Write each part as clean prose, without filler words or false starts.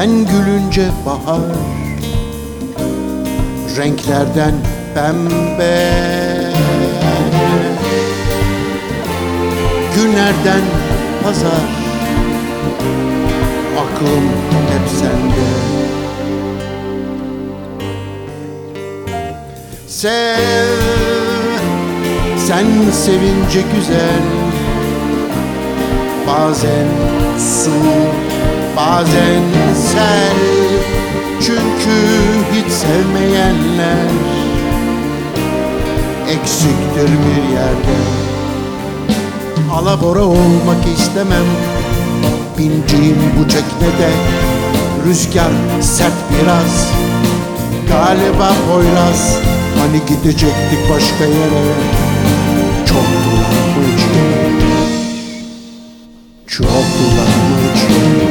Sen gülünce bahar, renklerden pembe, günlerden pazar, aklım hep sende. Sev, sen sevince güzel, bazen su, bazen sel. Çünkü hiç sevmeyenler eksiktir bir yerde. Alabora olmak istemem, bindiğim bu teknede. Rüzgar sert biraz, galiba Poyraz. Hani gidecektik başka yere. Çok dolanmacı, çok dolanmacı.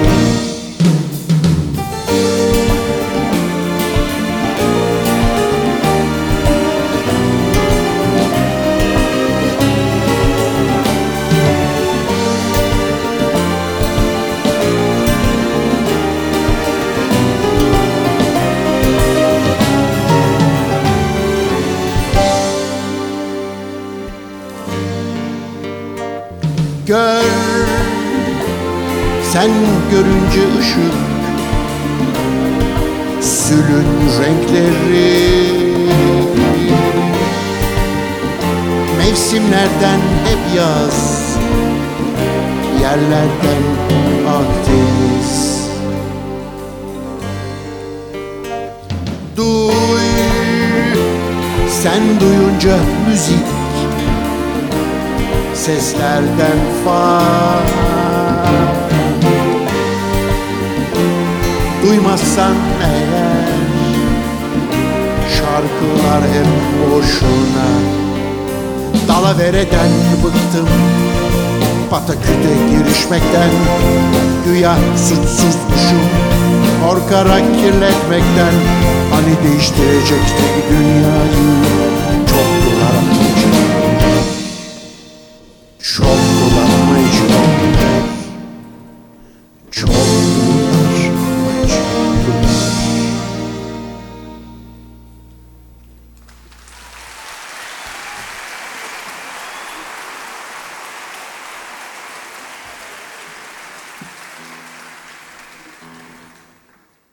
Gör, sen görünce ışık, sülün renkleri, mevsimlerden hep yaz, yerlerden Akdeniz. Duy, sen duyunca müzik, seslerden fa. Duymazsan eğer, şarkılar hep boşuna. Dalavereden bıktım, pataküte girişmekten. Güya suçsuzmuşum, korkarak kirletmekten. Hani değiştirecektik dünyayı, çok dolanmacı, çok dolanmacı.